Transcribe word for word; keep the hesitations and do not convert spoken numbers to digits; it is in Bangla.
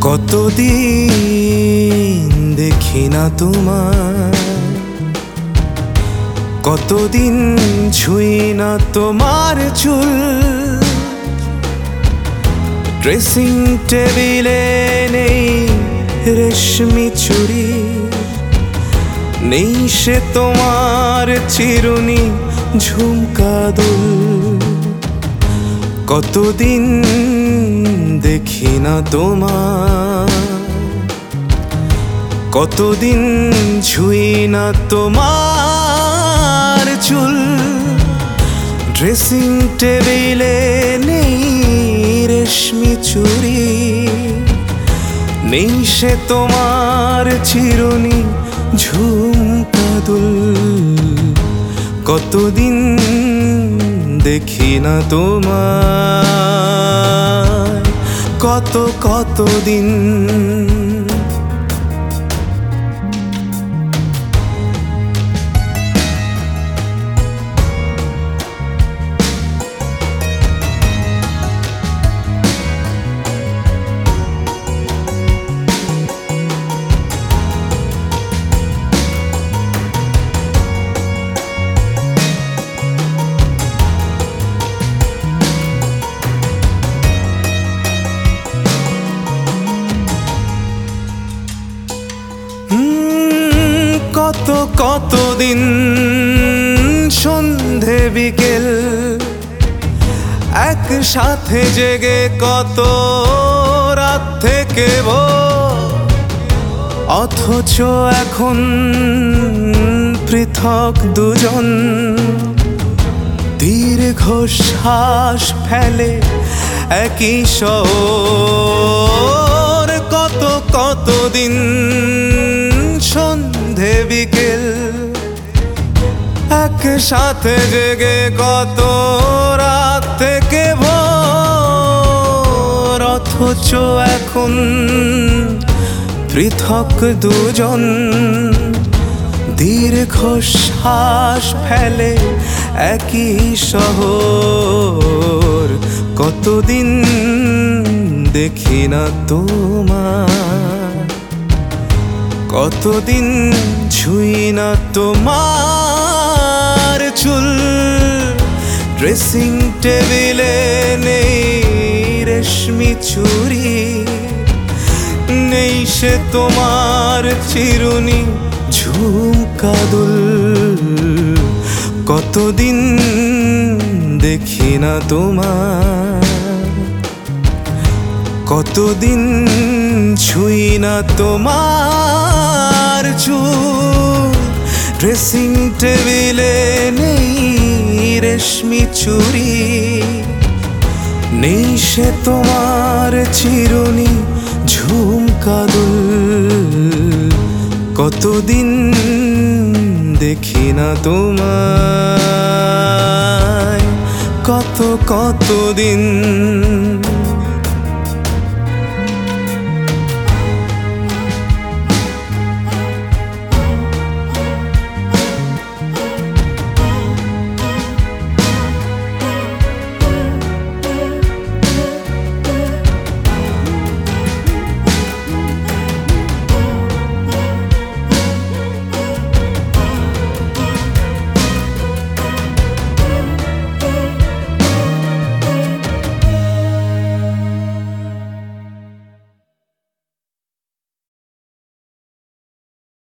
কতদিন দেখি না তোমার, কতদিন ছুঁই না তোমার চুল। ড্রেসিং টেবিলে নেই রেশমি চুড়ি, নেই সে তোমার চিরুনি ঝুমকা দুল। কতদিন দেখি না তোমার, কতদিন ছুঁই না তোমার চুল। ড্রেসিং টেবিলে নেই রেশমি চুড়ি, নেই সে তোমার চিরুনি ঝুমকা দুল। কতদিন দেখি না তোমার, কত কতদিন। কত কতদিন সন্ধে বিকেল একসাথে জেগে, কত রাত থেকে ভোর। অথচ এখন পৃথক দুজন, দীর্ঘশ্বাস ফেলে একই শহর। কত কতদিন সন্ধে বিকেল একসাথে জেগে, কত রাত থেকে ভোর। অথচ এখন পৃথক দুজন, দীর্ঘশ্বাস ফেলে একই শহর। কতদিন দেখি না তোমার, কতদিন ছুঁই না তোমার চুল। ড্রেসিং টেবিলে নেই রেশমি চুড়ি, নেই সে তোমার চিরুনি ঝুমকা দুল। কতদিন দেখি না তোমার, কতদিন ছুঁই না তোমার চুল। ড্রেসিং টেবিলে নেই রেশমি চুড়ি, নেই সে তোমার চিরুনি ঝুমকা দুল। কতদিন দেখি না তোমায়, কত কতদিন।